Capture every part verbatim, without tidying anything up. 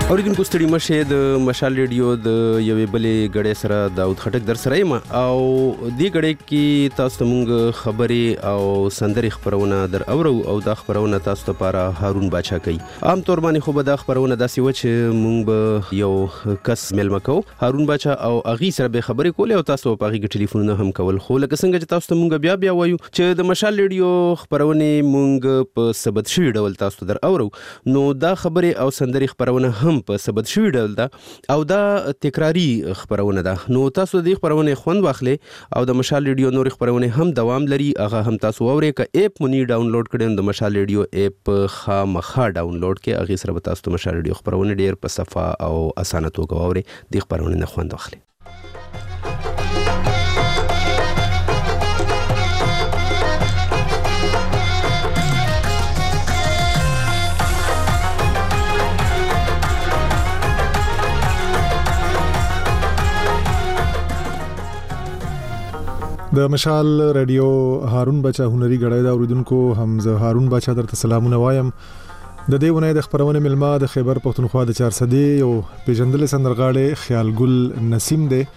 اوریدونکو ستړي مشه د مشال ریډیو د یوې بلې غړې سره داود خټک در سره یم او دې غړې کې تاسو ته مونږ خبرې او سندري خبرونه در اورو او دا خبرونه تاسو ته لپاره هارون باچا کوي. عام طور باندې خو به دا خبرونه داسې و چې مونږ به یو کس ملمه کو هارون باچا او اغي سره به خبرې کولې او تاسو په هغه ټلیفونونه هم کول. خو لکه څنګه چې تاسو ته مونږ بیا بیا وایو چې د مشال ریډیو خبرونه مونږ په ثبت شوی ډول تاسو در اورو، نو دا خبرې او سندري خبرونه هم په ثبت شوی ډول ده او دا تکراری خبرونه ده. نو تاسو د خبرونه خوند واخلئ او د مشال ریډیو نور خبرونه هم دوام لري، هغه هم تاسو اورئ. ک اپ مونږ ډاونلوډ کړئ د مشال ریډیو اپ خامخا ډاونلوډ کړئ، هغه سره به تاسو د مشال ریډیو خبرونه ډیر په صفه او اسانه توګه اورئ. د خبرونه نه خوند واخلئ. د مشال ریډیو هارون باچا هنري غړای دا اوریدونکو حمزه هارون باچا درته سلامونه وایم. د دې ونه د خبرونه ملما د خیبر پختونخوا د چار صدې یو پیژندل سندرغاړي خیال ګل نسیم دی.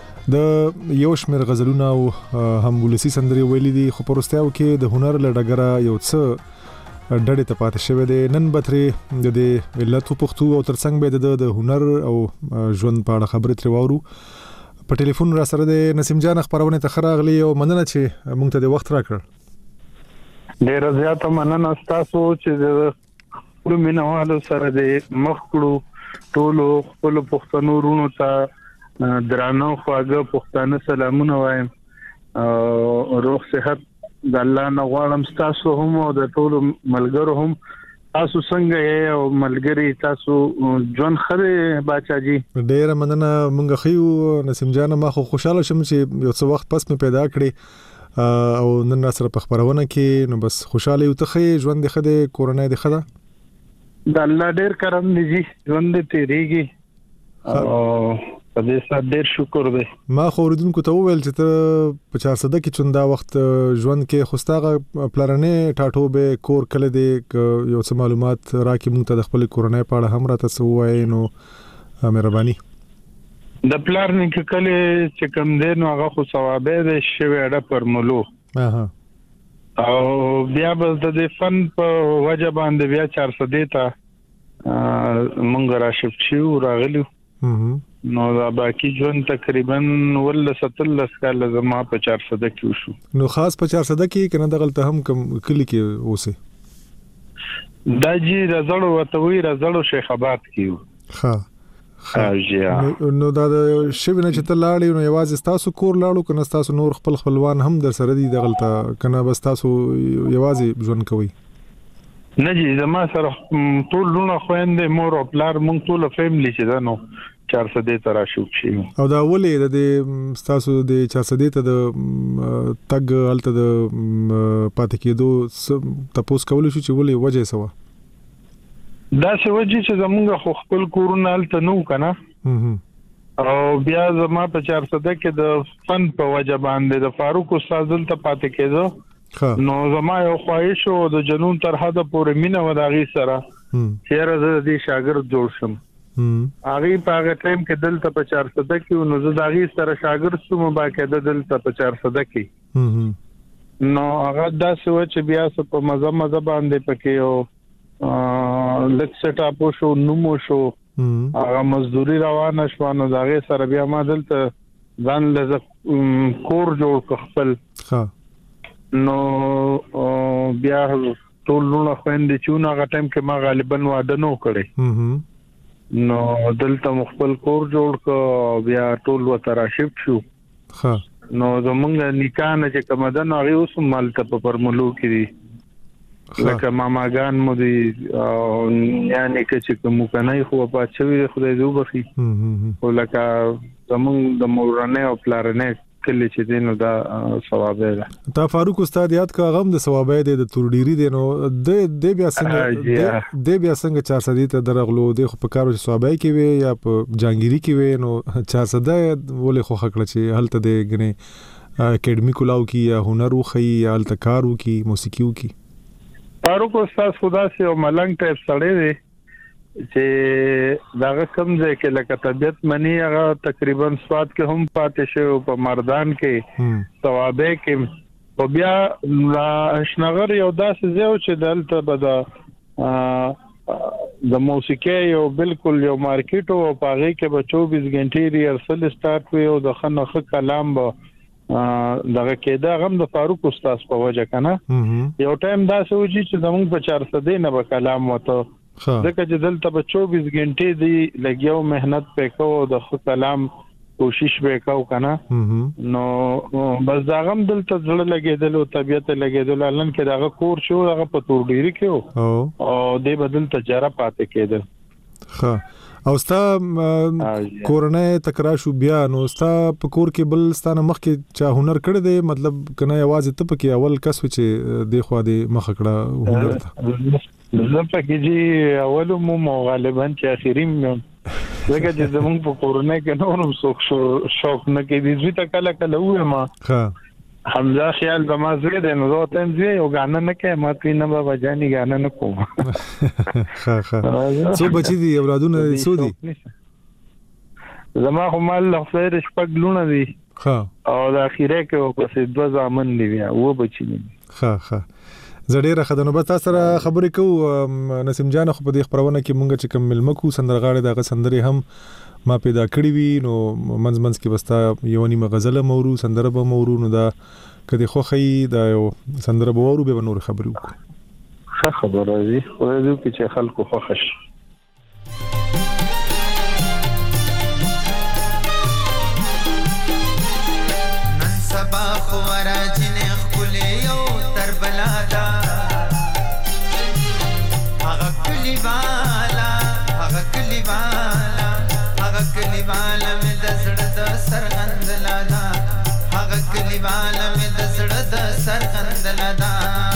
د یو شمیر غزلونه او هم ولسی سندري ویلي دي، خو پرستیاو کې د هنر لړګره یو څه ډډه ته پاتې شوی دی. نن بتري د دې علت پختو او ترڅنګ به د هنر او ژوند په اړه خبرې تر وورو. په ټلیفون را سره د نسیم جان خبرونه ته خراغلی او مننه چې مونږ ته د وخت راکړ. ډیر زیاته مننه تاسو چې د خپل مینوالو سره د مخکړو ټولو خپل پښتنو رونو ته درانه خواږه پښتانه سلامونه وایم. روغ صحت د الله نه غواړم تاسو هم او د ټولو ملګرو هم. تاسو څنګه یې او ملګری تاسو جون خره باچا جی؟ ډیر مننه. مونږ خيو نسیم جان، ما خو خوشاله شم چې یو څه وخت پس مې پیدا کړی او نن سره په خبرونه کې، نو بس خوشاله یو ته خې ژوند خده کورونه د خده د الله ډیر کرم دی جی، ژوند تیریږي او په دې سره ډیر شکر دی. ما خو اوریدونکو ته وویل چې ته په چار صده کې چوندا وخت ژوند کې خوستاغه پلانې ټاټو به کور کله دی یو څه معلومات راکې مونږ ته د خپل کورونه په اړه هم راته سو وای. نو مهرباني د پلان کې کله چې کوم دی نو هغه خو ثوابه دی شوی اړه پر مولو اها او بیا به د فن په وجه باندې بیا چار صده ته مونږ را شفت شو راغلو. نو دا باقی ژوند تقریبا ول ستلس کال زما په چار صده کې وشو. نو خاص په چار صده کې کنه دغلته هم کم کلی کې اوسه دا جی رزړو وتوي رزړو شیخ آباد کې. ها ها نو دا شوی نه چې ته لاړې نو یوازې تاسو کور لاړو کنه تاسو نور خپل خپلوان هم در سره دي دغلته کنه بس تاسو یوازې ژوند کوي؟ نه جی زما سره ټول لونه خويندې مور او پلار مونږ ټول فیملی چې دا نو چار صدې ته راشو شي. او دا ولې د تاسو د چار صدې ته د تګ الته د پاتې کېدو تاسو کولای شو چې ولې وجه سوا؟ دا څه وجه چې زمونږ خو خپل کورونه الته نو کنه او بیا زما په چار صدې کې د فن په وجه باندې د فاروق استاد دلته پاتې کېدو، نو زما یو خواهش او د جنون تر حد پورې مینه و داغي سره چې راځه دې شاګرد جوړ شم. هغه په هغه ټایم کې دلته په چار صده کې نو زه داغي سره شاګرد شوم باقاعده دلته په چار صده کې. نو هغه داسې و چې بیا څه په مزه مزه باندې پکې او لکه سټ اپ شو نومو شو هغه مزدوري روانه شو، نو داغي سره بیا ما دلته ځان له کور جوړ خپل. نو بیا ټول نو خويندې چې نو هغه ټایم کې ما غالبا واده نو کړی، نو دلته مخبل کور جوړ کو بیا ټول و تراشف شو. ها نو زمونږ نکاح نه چې کوم ده نو هغه اوس مالته په پرملو کې دي لکه ماماګان مو دي یعنی چې کوم کنه خو په چوي خدای دې وبخي او لکه زمونږ د مورانه او پلارنه کلی چې دینو دا ثواب دی. تا فاروق استاد یاد کا غم د ثواب دی د تورډيري دی نو د د بیا څنګه د بیا څنګه چار صدې ته درغلو د خو په کارو چې ثواب کې وي یا په جانګيري کې وي نو چار صدې ولې خو خکړه چې هلته د غني اکیډمي کولاو کې یا هنر وخی یا هلته کارو کې موسیقي وکي. فاروق استاد خدا سي او ملنګ ټیپ سړی دی چې دا کوم ځای کې لکه طبيعت منی هغه تقریبا سواد کې هم پاتې شو په مردان کې ثوابه کې او بیا شنغر یو داسې ځای چې دلته به د د موسیقي یو بالکل یو مارکیټ او پاغه کې به چوبیس غنټې ریهرسل سٹارټ وي او د خنخ کلام به دغه کېدا غم د فاروق استاد په وجه کنه یو ټایم دا سوچي چې زموږ په چار سو نه به کلام وته ځکه چې دلته په چوبیس غنټې دی لګیاو مهنت وکاو د خپل کلام کوشش وکاو کنه نو بس دا غم دلته ځړ لګیدل او طبيعت لګیدل لن کې دا کور شو هغه په تور ډیری کې او د بدل تجربه پاتې کېدل ها او ستا کورونه تکرار شو بیا نو ستا په کور کې بل ستانه مخ کې چا هنر کړی دی مطلب کنه आवाज ته پکې اول کس و چې د خو د مخ کړه هنر ته زه پکې چې اول مو غالبا چې اخیریم زګه چې زمونږ په کورونه کې نورم څوک شوق نه کې دي چې کله کله وې ما ها حمزه خیال به ما زړه د نو ته زه یو غانه نه کې ما پی نه بابا جاني غانه نه کوم ها ها څو بچی دي اولادونه څو دي زما هم الله خیر شپږ لونه دي ها او د اخیره کې په دوه ځامن دی بیا و بچی دي ها ها زړه راخدنه به تاسو سره خبرې کوو نسیم جان خو په دې خبرونه کې مونږ چې کوم ملمکو سندرغاړي دغه سندري هم ما پیدا کړی وی نو منځ منځ کې بستا یو نیمه غزله مورو سندره به مورو نو دا کدي خو خی دا یو سندره به ورو به نور خبرو ښه خبره دي خو دې چې خلکو خوښ شي نن سبا خو راځنه خپل یو تر بلادا هغه کلی والا هغه کلی والا کلی والا مې د زړه د سرغند لادا هغه کلی والا مې د زړه د سرغند لادا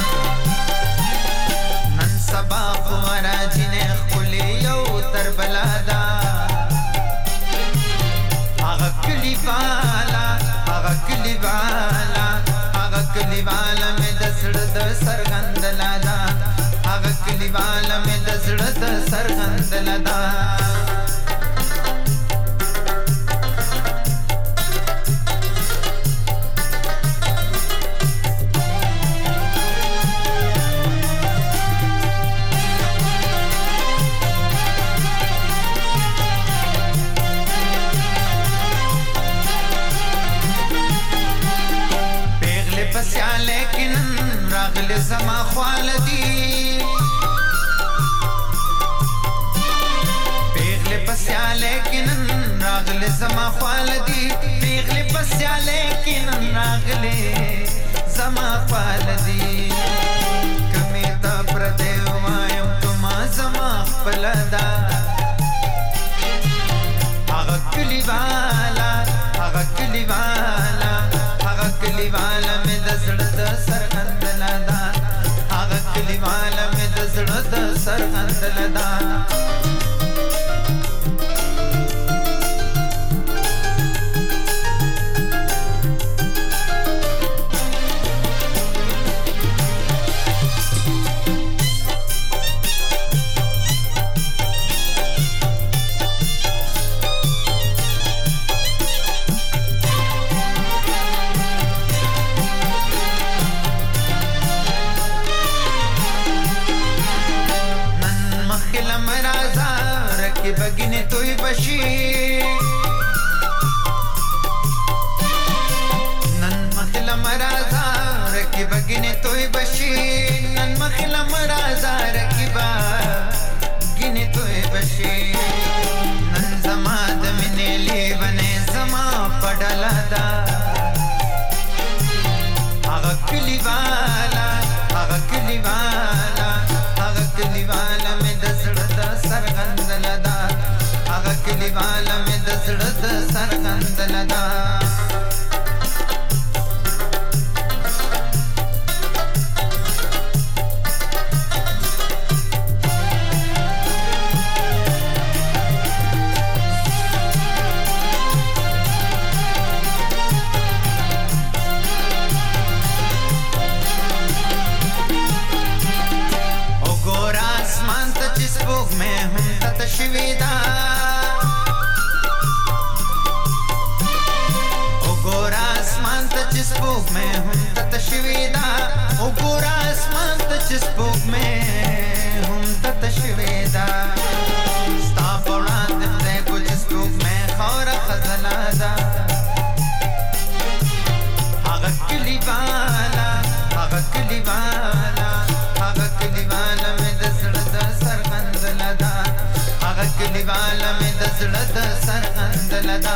نن سبا خو راځنه خپل یو تر بلادا هغه کلی والا هغه کلی والا هغه کلی والا مې د زړه د سرغند لادا هغه کلی والا مې د زړه د سرغند لادا زما خالدی پیغله پسیا لیکن راغله زما خالدی پیغله پسیا لیکن راغله زما خالدی کمی تا پردے وایم تما زما خپلدا هغه کلی والا هغه کلی والا هغه کلی والا مې د زړه د سرغند لادا کلی والا مې د زړه د سرغند لادا بگینه توی بشی نن مخلا مرازا رکی بگینه توی بشی نن مخلا مرازا رکی بگینه توی بشی نن زما دمینه لیونه زما پڑلا دا آغا کلی والا آغا کلی والا آغا کلی والا میں دزڑ دا سرغند لدا کلی والا میں د زړه د سرغند لدا او ګور اسمان ته چې سپوږ مې هم مې هم تت شوي دا وګوره اسمان ته چې سپوږ مې هم تت شوي دا ستا په وړاندې خدای کو چې سپوږ مې خاوره خزانه ده هغه کلي والا هغه کلي والا هغه کلي والا مې د زړه د سرغندله ده هغه کلي والا مې د زړه د سرغندله ده.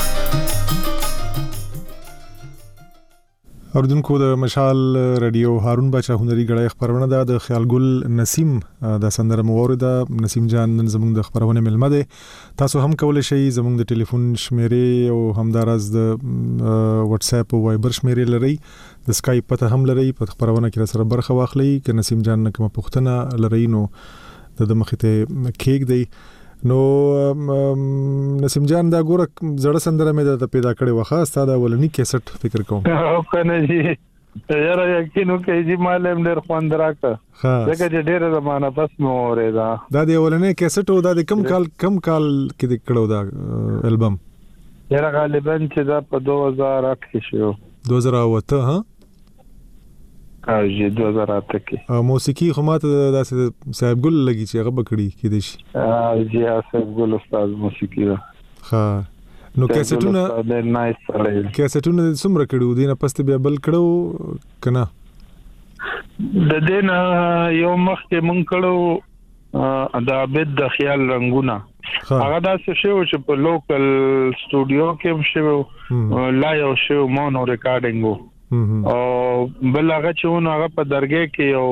اوردونکو د مشال رادیو هارون بچا هنري غړای خبرونه ده د خیال ګل نسیم د سندره مورده نسیم جان نن زموږ د خبرونه ملمه ده. تاسو هم کولای شئ زموږ د ټلیفون شمیرې او همدارز د واتس اپ او وایبر شمیرې لري د اسکایپ پته هم لري په خبرونه کې سره برخه واخلئ ک نسیم جان نه کوم پښتنه لري نو د مخته کېک دی نو نسیم جان دا ګوره زړه سندره مې د پیدا کړې وخه ستاده ولني کیسټ فکر کوم او کنه جی یاره یقینو کې جی مالم ډېر خوند راکړه ځکه چې ډېر زمانہ پس مو اورېدا دا دی ولني کیسټ او دا کم کال کم کال کې د کړو دا البم یاره غالبا چې دا په دو هزار آٹھ کې شو دو هزار آٹھ ها او جی دو هزار آٹھ کې موسیقي خو ماته داسې صاحب ګل لګي چې هغه بکړي کې دي شي او جی صاحب ګل استاد موسیقي دا ها نو کیسټونه د نایس سره کیسټونه څومره کړو دینه پسته بیا بل کړو کنه د دین یو مخ کې مونږ کړو د عبد د خیال رنگونه هغه دا څه شو چې په لوکل سټوډیو کې شو لا یو شو مونو ریکارډینګو او بل هغه چې هغه په درګه کې یو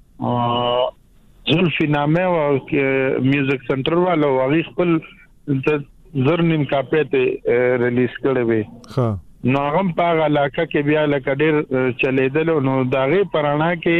زلفی نامه او میوزیک سنټر والو هغه خپل زر نیم کاپی ته ریلیز کړی وی ها نو هغه په علاقه کې بیا لکه ډېر چلیدل نو داغه پرانا کې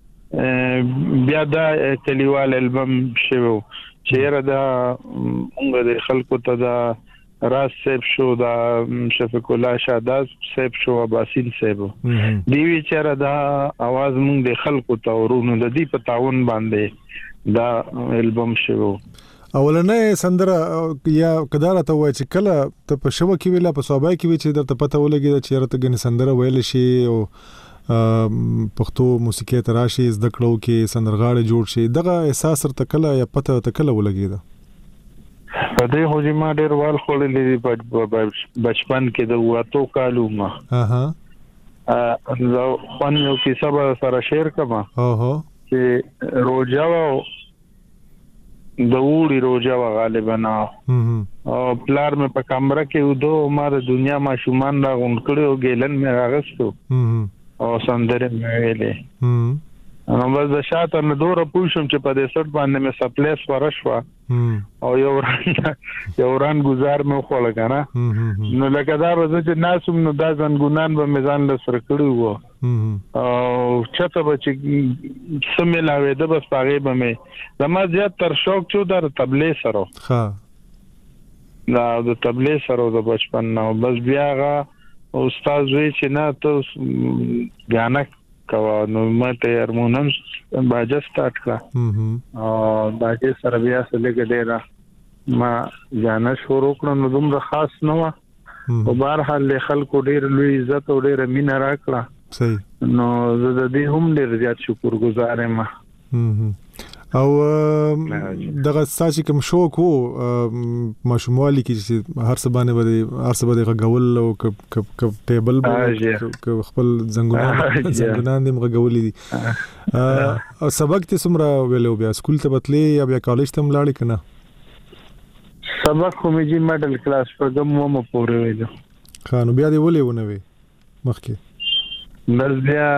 بیا دا کلیوال البم شو چیرې دا موږ د خلکو ته دا راز سیب شو دا شفیق الله شاداز سیب شو اباسین سیب دیوی چیرې دا आवाज موږ د خلکو ته ورونو د دې په تعاون باندې دا البم شو اولنې سندره یا کدارته وای چې کله ته په شو کې ویلا په صوبای کې وی چې درته پته ولګي چې چیرته غن سندره ویل شي او پښتو موسیقي تراشي زده کړو کې سندرغاړي جوړ شي دغه احساس تر کله یا پته تکله ولګي دا په دې هو چې ما ډېر وال خولې بچپن کې د واتو کالو ما اها ا نو خو نو کې سبا سره شیر کما اوه چې روجا و د وړي روجا و غالبا او پلار مې په کمره کې ودو ما د دنیا ما شومان را غون کړو ګیلن مې راغستو او سندره مې ویلې نو بس د شاته نه دوره پوښم چې په دې سټ باندې مې سپلیس ورشوا او یو یو ران گزار مې خو لګانا نو لکه دا وځي چې ناسوم نو دا ځنګونان به میزان له سر کړو وو او چته به چې سملاوي د بس پاغه به مې زما زیات تر شوق چو در تبلې سره ها دا د تبلې سره د بچپن نو بس بیا غا استاد وی چې نه ته غانا کوا نو ماته هارمونیم باجه سٹارټ کړه او دا چې سره بیا سره ګډه ما غانا شروع کړم نو دومره خاص نه و او بهر حال خلکو ډیر لوی عزت او ډیر مینه راکړه صحیح نو زه د دې هم ډیر زیات شکر گزار یم او دغه ساجي کوم شوق وو ماشوموالي کې چې هر څه باندې باندې هر څه باندې غول او ک ټیبل خپل زنګونان زنګونان دې غولې دي او سبق ته سمرا ویلو بیا سکول ته بتلې یا بیا کالج ته ملاړې کنه سبق کومې جی میډل کلاس په کوم مو پورې ویلو خانو بیا دې ولې ونه وي مخکې بس بیا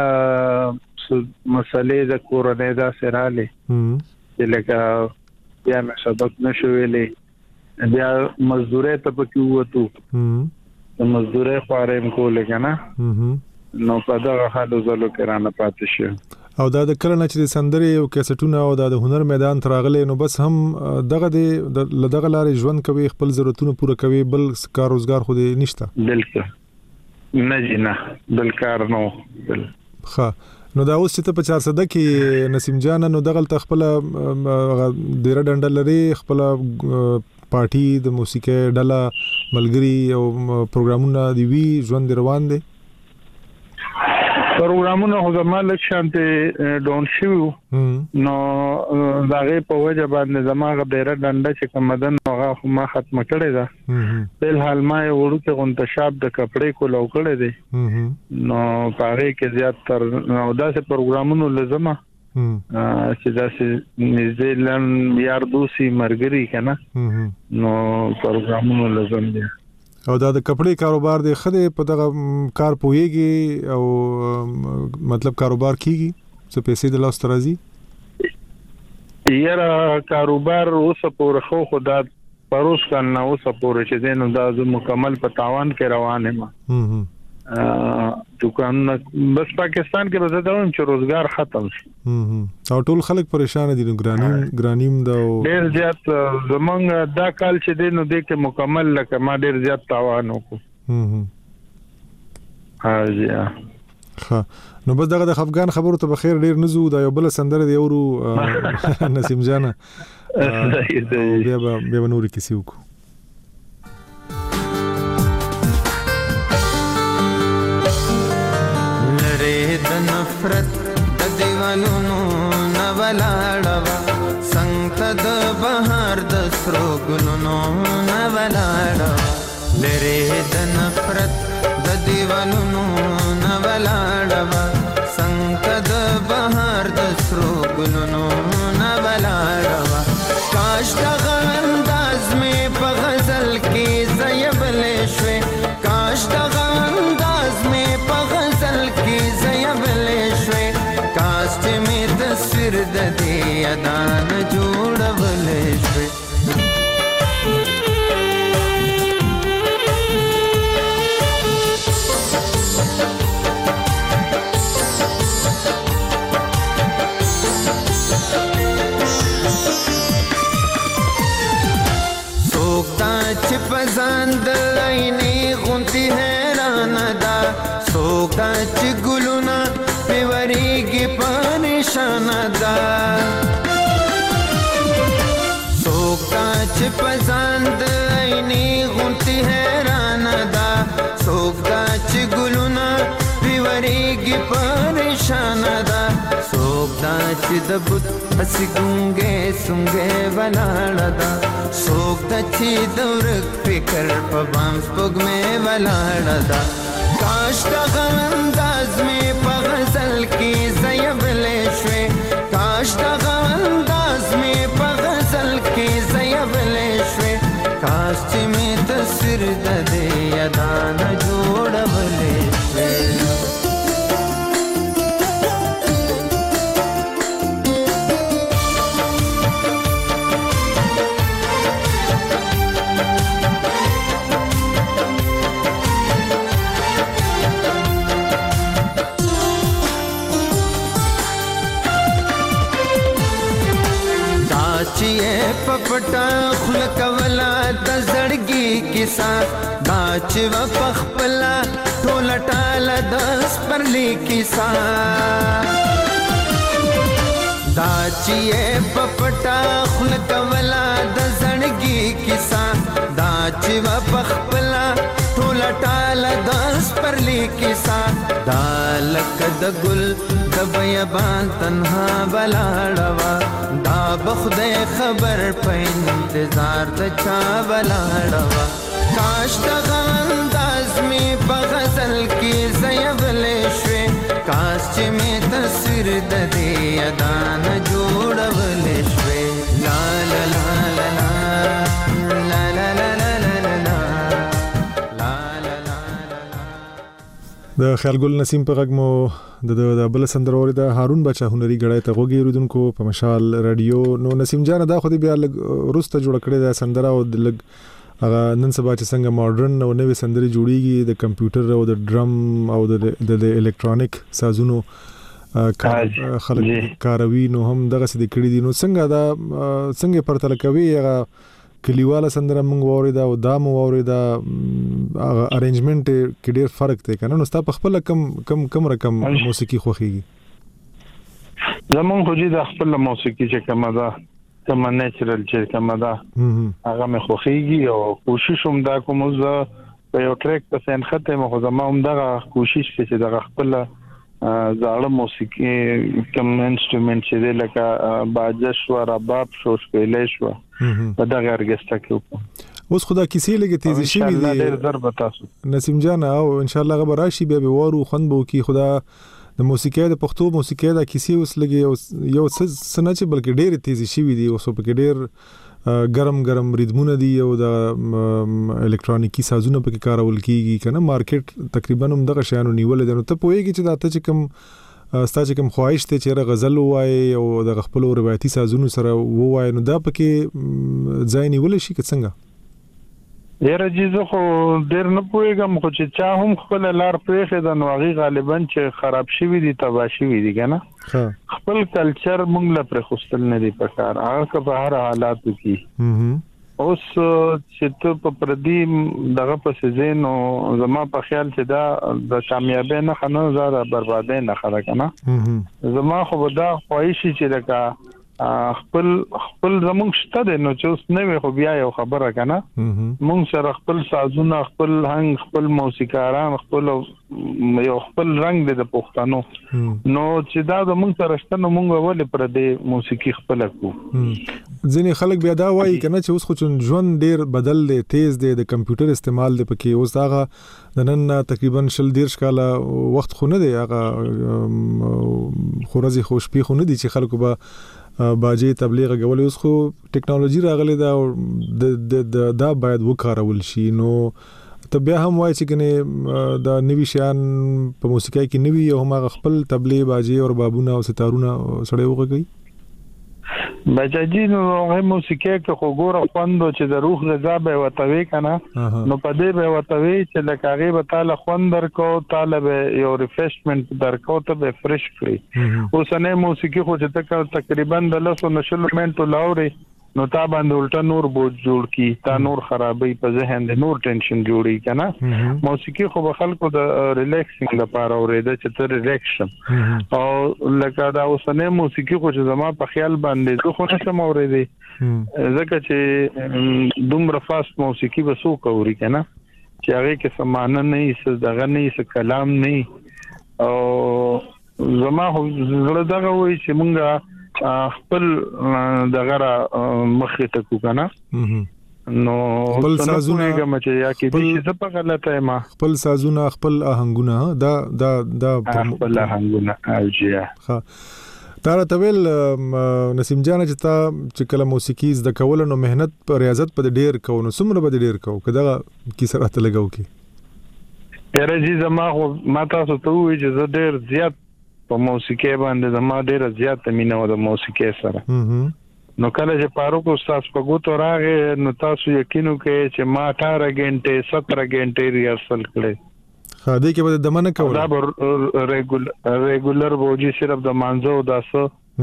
مسئله د کورنۍ دا سراله چې لکه بیا مې سبق نشو ویلې بیا مزدوري ته پکې وته مزدوري خوارم کولې کنه نو په دا حالو زلو کې رانه پاتې شو او دا د کله چې سندري او کیسټونه او د هنر میدان تراغله نو بس هم دغه د لدغه لارې ژوند کوي خپل ضرورتونه پوره کوي بل کار روزګار خو دې نشته بالکل نه جنا بل کار نو بل ښه نو دا اوس چې ته په چار صده کې نسیم جان نو دغه خپل ډیره ډنډل لري خپل پارټي د موسیقي ډله ملګری او پروګرامونه دی وی ژوند روان دي پروګرامونه خو زما لږ شانته ډون شو نو داغه په وجه باندې زما غیره ډنډه چې کومدن هغه خو ما ختم کړی دا بل حال ما ورو کې غونټشاب د کپړې کو لو کړی دی نو پاره کې زیات تر نو داسې پروګرامونه لزما چې داسې نیوزیلند یار دوسی مرګري کنه نو پروګرامونه لزم دي او دا د کپړې کاروبار دی خدای په دغه کار پويږي او مطلب کاروبار کیږي څه پیسې د لاس ترازی یاره کاروبار اوس پورې خو خدا پروس کنه اوس پورې چې دین دا مکمل په تاوان کې روان یم دکان بس پاکستان کې به دا چې روزګار ختم شي او ټول خلک پریشان دي ګرانیم ګرانیم دا ډیر زیات زمونږ دا کال چې دین نو د کې مکمل لکه ما ډیر زیات تاوان وکړو ها ها نو بس دغه د افغان خبرو ته بخیر ډیر نزو دا یو بل سندره دی ورو نسیم جانا بیا بیا نور کیسه وکړو د نفرت د دیوالونو نولاړوا څنګه د بهار د سرو ګلونو نولاړوا لره د نفرت د دیوالونو نولاړوا څنګه د بهار د سرو ګلونو نولاړوا کاش د انداز می په غزل کې زیبل شوي کاش د انداز می په غزل کې تصویر د دې ادان جوړول شوی سوکتا چې پزان د عینې غونتی حیران دا سوکتا چې ګلونا پیوریږي پریشان دا سوکتا چې پسند عینې غونتی حیران دا سوکتا چې ګلونا پیوریږي پریشان دا سوکتا چې د بت هسې ګونګې سونګې ولاړه دا سوکتا چې د ورک فکر په بام سپوږمۍ ولاړه دا کاش د انداز می په غزل کې زیبل شوي کاش د انداز می په غزل کې زیبل شوي کاش چې می تصویر د دې ادان جوړول شوي پپټا خل کولا د زړګي کیسا دا چې و پخپلا ټول ټاله د سپرلی کیسا دا چې پپټا خل کولا د زړګي کیسا دا چې و پخپلا ټول ټاله د سپرلی کیسا دا لکه د ګل د بیابان تنها بلاړوا دا بخدای خبر په انتظار د چا بلاړوا کاش د انداز می په غزل کې زیبل شوي کاش چې می تصویر د دې ادان جوړول شوي لا لا لا لا لا لا لا د خیالګل نسیم په غږ مو د بل سندروري د هارون بچا هنري غړای ته غوږی ورودونکو په مشال رادیو نو نسیم جان دا خو دې بیا لګ روسته جوړ کړی دا سندره او د لګ هغه نن سبا چې څنګه ماډرن او نوې سندري جوړیږي د کمپیوټر او د ډرم او د د الکترونیک سازونو خلک کاروي نو هم دغه څه د کړی دي نو څنګه دا څنګه پرتل کوي هغه کلیواله سندره موږ ووري دا او دا مو ووري دا ارینجمنت کې ډیر فرق دی کنه نو ستا په خپل کم کم کم رقم موسیقي خوخيږي زمون خو دې د خپل موسیقي چې کومه ده کومه نیچرل چې کومه ده هغه مې خوخيږي او کوشش هم دا کوم زه په یو ټریک په سن خته مخ زما هم دا کوشش چې دا خپل زاړه موسیقي کوم انسټرومنټ چې لکه باجه شو رباب شو شپېلې شو په دغه ارکسترا کې اوس خدا کیسې لګې تیزی شي دي ډېر ضرب تاسو نسیم جان او ان شاء الله غبر راشي بیا به وارو خوند بو کی خدا د موسیقي د پښتو موسیقي د کیسې اوس لګي یو څه نه چې بلکې ډېر تیزی شي دي اوس په کې ډېر ګرم ګرم ریدمونه دي او د الکترونیکی سازونه په کې کارول کیږي کنه مارکیټ تقریبا هم دغه شانو نیول دي نو ته پوهیږي چې دا ته چې کوم ستاسو کوم خواهش ته چې غزل وای او د خپل روایتي سازونو سره وای نو دا پکې ځای نیول شي که څنګه یاره جیزه خو ډیر نه پوهیږم خو چې چا هم خپل لار پرېښې ده نو هغې غالبا چې خراب شوي دي تباه شوي دي که نه خپل کلچر موږ له پرېښودل نه دي په کار هغه که په هر حالاتو کې اوس چې ته په پردي دغه پسې ځې نو زما په خیال چې دا د کامیابۍ نښه نه ده د بربادۍ نښه ده که نه زما خو به دا خواهشي چې لکه خپل خپل زمونږ شته دی نو چې اوس نوې خو بیا یو خبره که نه مونږ سره خپل سازونه خپل هنګ خپل موسیقاران خپل یو خپل رنګ دی د پښتنو نو چې دا زمونږ سره شته نو مونږ ولې پردې موسیقي خپله کړو ځینې خلک بیا دا وایي که نه چې اوس خو چې ژوند ډېر بدل دی تیز دی د کمپیوټر استعمال دی پکې اوس هغه د نن تقریبا شل دېرش کاله وخت خو نه دی هغه خو ورځې خو شپې خو نه دي چې خلکو به باجی تبلیغ غوړې اوس خو ټیکنالوژي راغلي دا د د دا باید وکارول شي نو ته بیا هم وایي چې کنه دا نوی شیان په موسیقۍ کې نوی او هم خپل تبلیغ باجی او بابونه او ستارونه سړې وغږی بچاجي نو هغه موسیقي کې خو ګوره خوند چې د روح غذا به وتوي کنه نو په دې به وتوي چې لکه هغه به تعالی خوند درکو تعالی به یو ریفریشمنت درکو ته به فرش کړی اوس نه موسیقي خو چې تقریبا د لاسو نشل منټو لاوري نو تا باندې الټا نور بوج جوړ کی تا نور خرابې په ذهن د نور ټینشن جوړی کنه موسیقي خو به خلکو د ریلیکسینګ لپاره اورېده چې ته ریلیکشن او لکه دا اوسنه موسیقي خو چې زما په خیال باندې زه خو نشم اورېدې ځکه چې دومره فاست موسیقي به څوک اوري کنه چې هغه کې سمانه نه هي دغه نه هي کلام نه او زما خو زړه دغه وایي چې مونږه خپل دغه مخې ته کو کنه نو خپل سازونه کوم چې یا کې دې څه په غلطه ما خپل سازونه خپل آهنګونه دا دا دا خپل آهنګونه اوجیا ها دا راول نسیم جان چې تا چې کله موسیقي زده کول نو مهنت پر ریاضت په ډیر کو نو سمره به ډیر کو کدا کی سره ته لګاو کی پرې چې زما خو ما تاسو ته وی چې زه ډیر زیات په موسیقي باندې زما ډیره زیاته مینه و د موسیقي سره نو کله چې پاروک استاد په ګوتو راغې نو تاسو یقینو کې چې ما اठारह غنټه سترہ غنټه ریهرسل کړې خاده کې به دمنه کول دا ریګولر ریګولر وږي صرف د مانزو داسو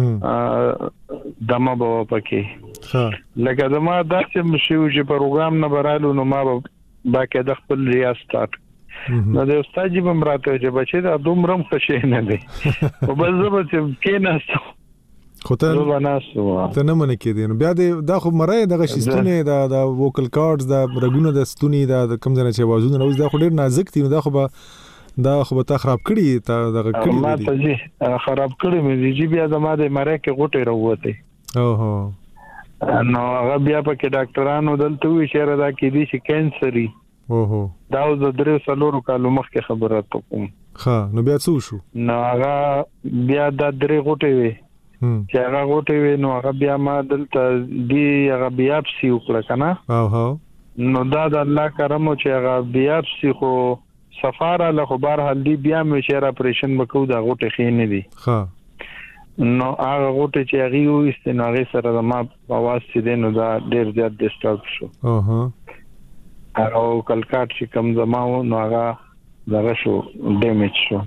دمه به پکې ها لکه دما داسې مشو چې پروګرام نه برالو نو ما باکه د خپل ریاض سٹارټ نو د استاد جی بم راته چې بچی دا دومره خوشی نه دی او بس زه به کې نه خو ته ته نه منې کېدې نو بیا دا خو مرای دغه شستونه دا د ووکل کارډز دا رګونه د ستونی دا کم ځنه چې وازونه نو دا خو ډیر نازک دي نو دا خو به دا خو به تا خراب کړي تا دغه کړي ما ته جی خراب کړي مې جی بیا د ما د مرای کې غوټه راوته او هو نو هغه بیا په کې ډاکټرانو دلته وی شهره دا کې دي چې کینسري اوهو دا د درې سلورو کالو مخکې خبره کوم ها نو بیا څه شو نو هغه بیا د درې غوټې وي چې هغه غوټې وي نو هغه بیا ما دلته دی هغه بیاپسي وکړه کنه او هو نو دا د الله کرم چې هغه بیاپسي خو سفاره له خبر حل دی بیا مې شهر اپریشن وکړو دا غوټې خې نه دي ها نو هغه غوټې چې هغه یو استناغه سره د ما اواز چې دینو دا ډیر زیات ډیسټرب شو اوه هغه کلکاټ چې کم زماو نو هغه دغه شو ډیمیج شو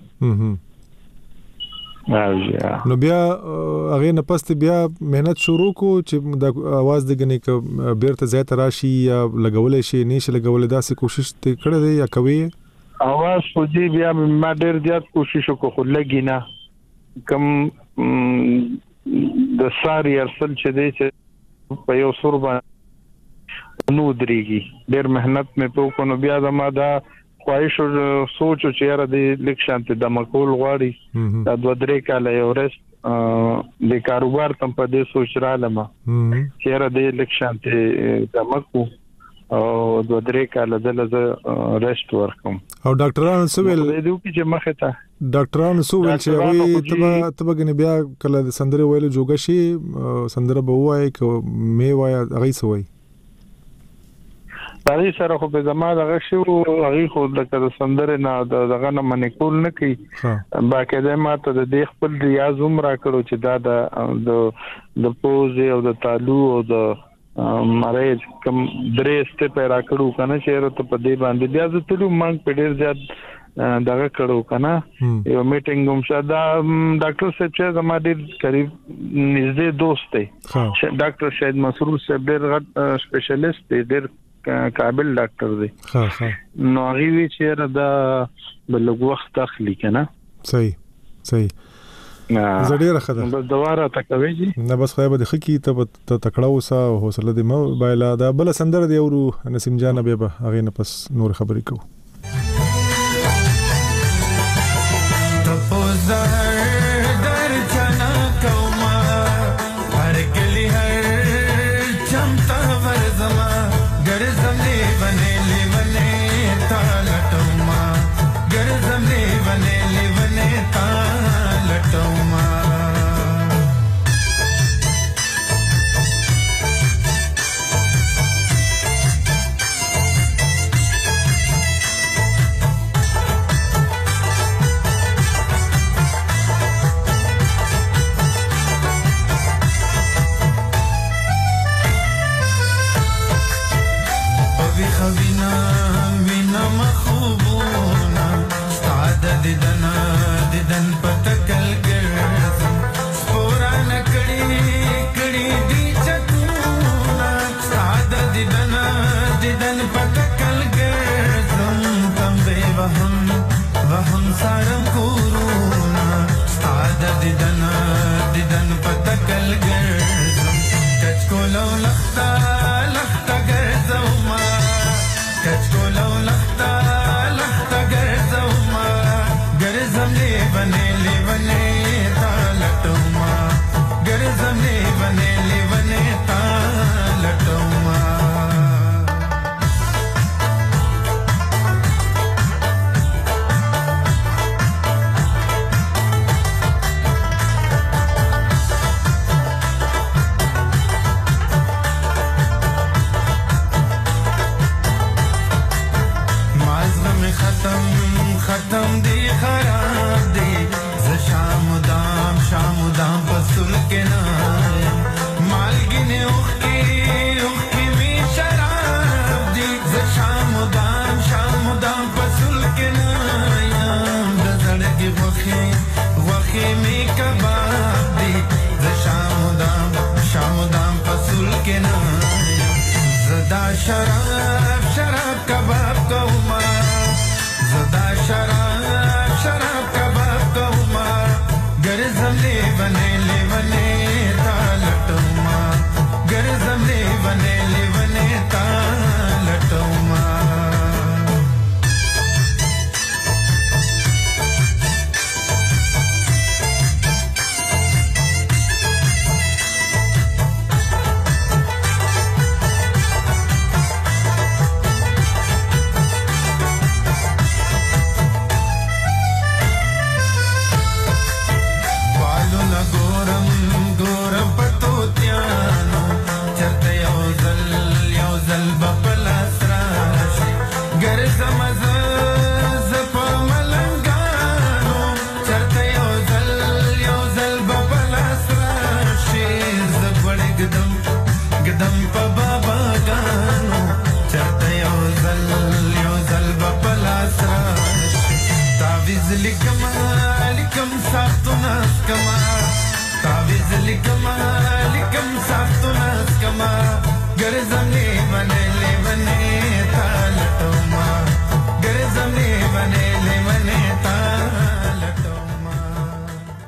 نو بیا هغه نه پست بیا مهنت شروع کو چې د आवाज دګنې ک بیرته زیات راشي یا لګولې شي نشه لګولې داسې کوشش ته کړې دی یا کوي आवाज خو دې بیا ما ډېر زیات کوشش وکړ خو لګی نه کم د ساری ارسل چې دی چې په یو سور باندې نو درېږي ډېر مهنت مې په کو نو بیا زما دا خواهش او سوچ چې یاره د لیک شانته د مکول غواړي دا دوه درې کاله یو رست د کاروبار تم په دې سوچ را لمه چې یاره د لیک شانته د مکو او دوه درې کاله د لزه رست ورکم او ډاکټرانو سویل د دې کې مخه ته ډاکټرانو سویل چې وي تبه تبه غنی بیا کله د سندره ویلو جوګه شي سندره به وای ک می وای هغه سوی پاره سره خو په زماده غشو هغه خو د سندره نه دغه نه منکول نه کی باقاعده ماته د دې خپل ریاض عمر کړو چې دا د د پوز او د تالو او د مریض کم درې سټپ را کړو کنه چې ته په دې باندې بیا د تلو مانګ په ډیر زیات دغه کړو کنه یو میټینګ هم شاده ډاکټر صاحب چې زما ډیر قریب نږدې دوست دی ډاکټر شاهد مسرور صاحب ډیر غټ سپیشلیست دی ډیر قابل ډاکټر دی ها ها نو هغه وی چې را دا بلګ وخت تخلی کنه صحیح صحیح زړه راخده بس دواره تکوي جی نه بس خو به د خکی ته تکړه وسه او حوصله دې مو بایلا دا بل سندر دی ورو نسیم جان به به هغه نه پس نور خبرې کو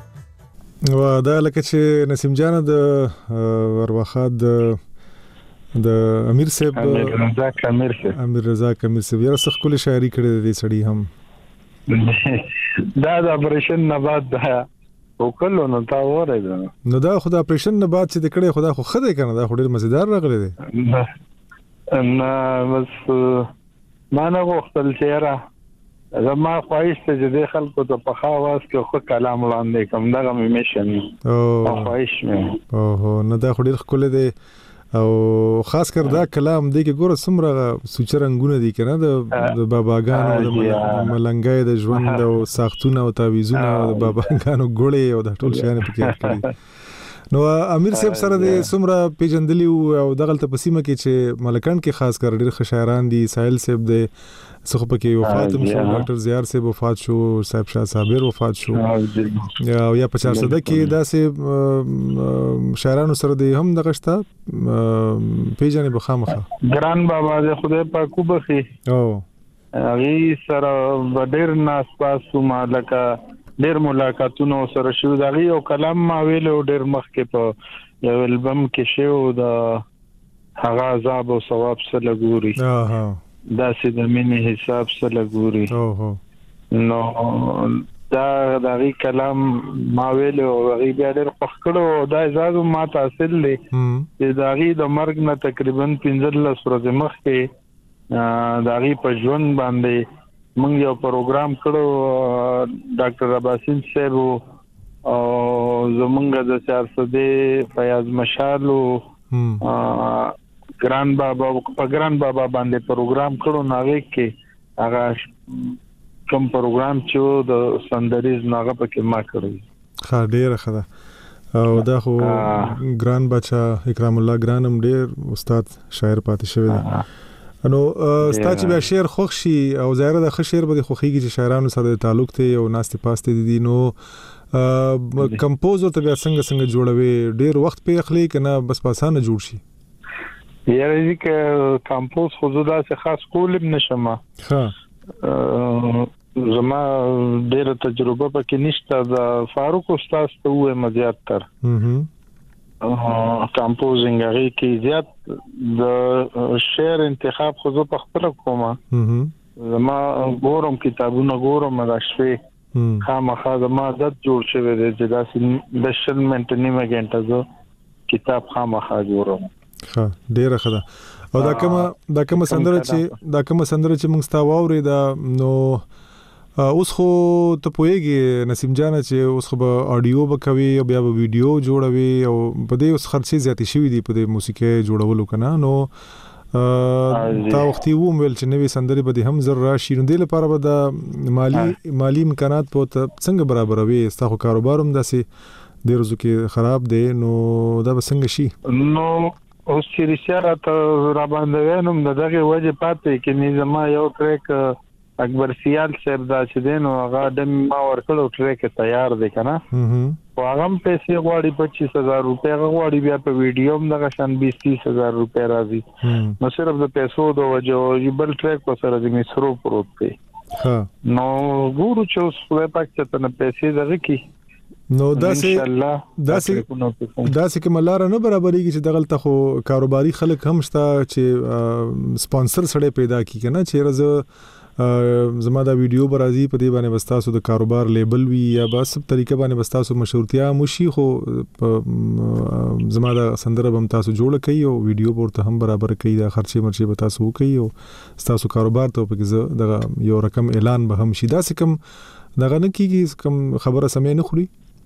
و دا لکه چې نسیم جان د ورواخه د د امیر صاحب امیر رضا امیر صاحب امیر رضا امیر صاحب یاره سخت کول شاعري کړې دي سړی هم دا د اپریشن نه بعد دا وکړو نو تا وره ده نو دا خو د اپریشن نه بعد چې د کړې خدا خو خدای کنه دا خو ډیر مزیدار راغلی دی نه بس ما نه غوښتل چې را زما خواهش ته چې د خلکو ته په خواص کې خو کلام وړاندې کوم دغه مې میشن او خواهش مې اوه نو دا خو ډیر خپل دی او خاص کر دا کلام دی کې ګوره څومره سوچ رنگونه دي کنه د باباګانو د ملنګای د ژوند او ساختونه او تعویذونه او د باباګانو ګړې او د ټول شیانه پکې کړی نو امیر صاحب سره د څومره پیجندلی او دغه تپسیمه کې چې ملکان کې خاص کر ډیر خشایران دي ساحل صاحب د څخه پکې وفات شو ډاکټر زیار صاحب وفات شو صاحب شاه صابر وفات شو یا یا په چار صده کې داسې شاعرانو سره د هم دغه شته پیژنې بخامخه ګران بابا د خدای پاک وبخي او هغه سره ډېر ناس پاسو مالکه ډېر ملاقاتونه سره شو دغه یو کلام ما ویلو ډېر مخکې په یو البم کې شو د هغه عذاب او ثواب سره ګوري اها دا سې د مینې حساب سره ګوري اوه نو دا دغه کلام ما ویلو هغه بیا ډېر پخکړو دا اجازه ما تحصیل لې چې دغه د مرګ نه تقریبا پنځه ورځې مخکې دغه په ژوند باندې موږ یو پروګرام کړو ډاکټر عباسین صاحب او زمونږ د سیاست فیاض مشالو ګران بابا په ګران بابا باندې پروګرام کړو ناغه کې هغه کوم پروګرام چې د سندریز ناغه پکې ما کړی خا ډیره خدا او دا خو ګران بچا اکرام الله ګرانم ډیر استاد شاعر پاتې شوی دی نو ستا چې بیا شعر خوښ شي او ظاهر د ښه شعر به خوخیږي چې شاعرانو سره تعلق ته او ناستې پاسته دي نو کمپوزر ته بیا څنګه څنګه جوړوي ډیر وخت په اخلي کنه بس پاسانه جوړ شي یاره دې کې کمپوز خو زدا څه خاص کولم نشم ها زما ډېر تجربه پکې نشته د فاروق استاد ته وې مزيات تر کمپوزینګ هغه کې زیات د شعر انتخاب خو زه په خپل کومه زما ګورم کتابونه ګورم راښوي خامخا زما عادت جوړ شوی دی چې دا د شل منټ نیمه غنټه زه کتاب خامخا جوړم ها ډیره خدا او دا کومه دا کومه سندره چې دا کومه سندره چې موږ ستا واوري دا نو اوس خو ته پوهیږي نسیم جان چې اوس خو به اډیو به کوي او بیا به ویډیو جوړوي او په دې اوس خرچې زیاتې شوې دي په دې موسیقي جوړولو کنه نو تا وختي ووم ویل چې نوې سندرې به هم زر راشي نو دې لپاره به د مالی مالی امکانات په څنګه برابروي ستا خو کاروبار هم داسې د روزو کې خراب دی نو دا به څنګه شي نو اوس چې رښتیا ته را باندې نوم د دغه وجه پاتې کې نظام یو ټریک اکبر سیال صاحب دا چې دین او هغه د ما ورکړو ټریک تیار دی کنه او هغه پیسې غواړي پچیس هزار روپیا غواړي بیا په ویډیو هم دغه شان بیس هزار روپیا راځي نو صرف د پیسو د وجه یو بل ټریک په سره د میسرو پروت دی نو ګورو چې اوس په پاک ته نه پیسې دغه کی نو داسې داسې داسې کوم لار نه برابرېږي چې دغلت خو کاروباري خلک هم شته چې سپانسر سره پیدا کی کنه چې راز زما دا ویډیو برازي په دې باندې وستاسو د کاروبار لیبل وی یا بس په طریقه باندې وستاسو مشهورتیا موشي خو زما دا سندره بم تاسو جوړ کړئ او ویډیو ورته هم برابر کړئ دا خرچه مرچه به تاسو وکړئ او تاسو کاروبار ته پکې دغه یو رقم اعلان به هم شي دا سکم دغه نه کیږي کوم خبره سمې نه خوري